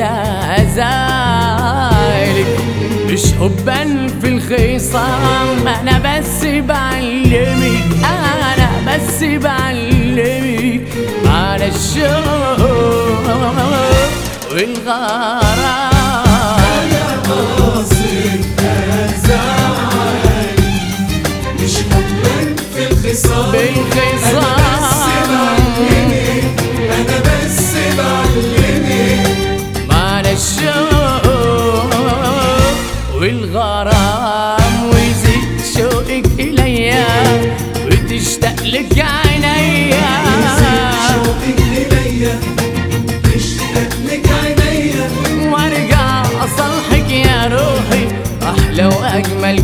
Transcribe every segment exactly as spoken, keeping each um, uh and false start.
زايلك مش حبا في الخصام، انا بس بعلمك انا بس بعلمك على الشوق والغرام. انا قاصد ازعلك مش حبا في الخصام، بالخصام انا بس بعلمك على الشوق والغرام، ويزيد شوقك اليا وتشتاق لك عينيا، شوقك اليا تشتاق لك عينيا، وارجع اصالحك يا روحي احلى واجمل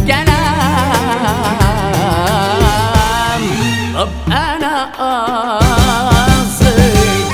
كلام. طب انا قاصد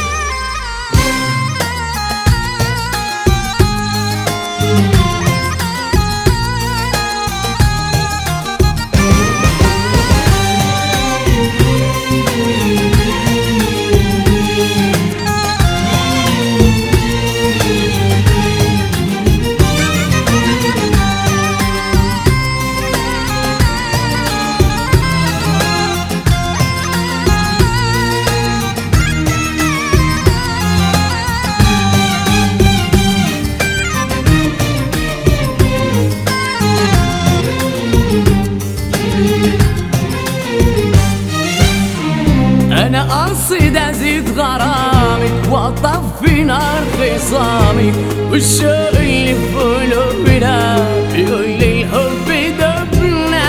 أنا قصد أزيد غرامك وأطفي نار خصامك، والشوق اللي في قلوبنا بيقول لي الحب دبنا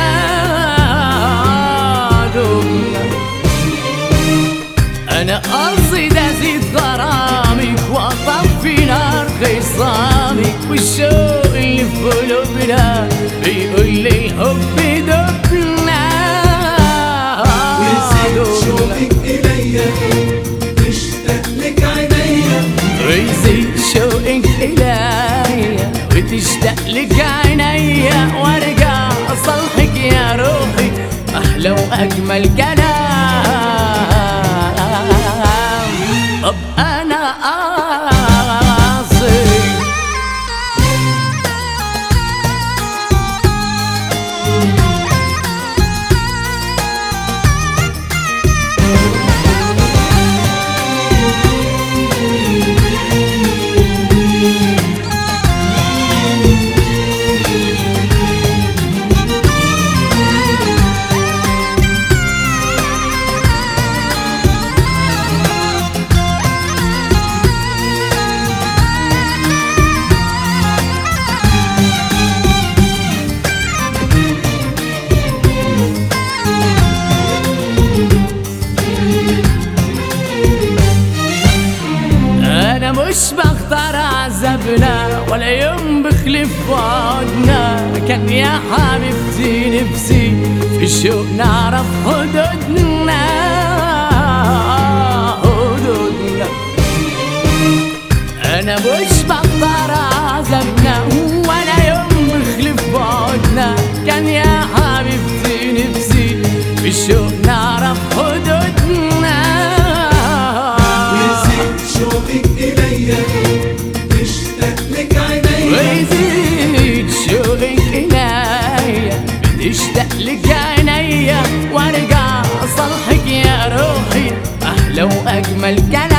دبنا. أنا قصد أزيد غرامك وأطفي نار خصامك، والشوق اللي في قلوبنا بيقول لي الحب دبنا. شوقك اليا تشتاق لك عينيا، ويزيد شوقك اليا وتشتاق لك عينيا، وارجع اصالحك يا روحي احلى واجمل كلام. طب انا قاصد مش بختار عذابنا ولا يوم بخلف وعدنا، كان يا حبيبتي نفسي في الشوق نعرف حدودنا حدودنا. انا مش بختار عذابنا ولا يوم بخلف وعدنا، كان يا حبيبتي نفسي في الشوق نعرف حدودنا. شوقك اليا تشتاق لك عينيا، ويزيد شوقك اليا بتشتاق لك عينيا، وارجع اصالحك يا روحي احلى واجمل كلام.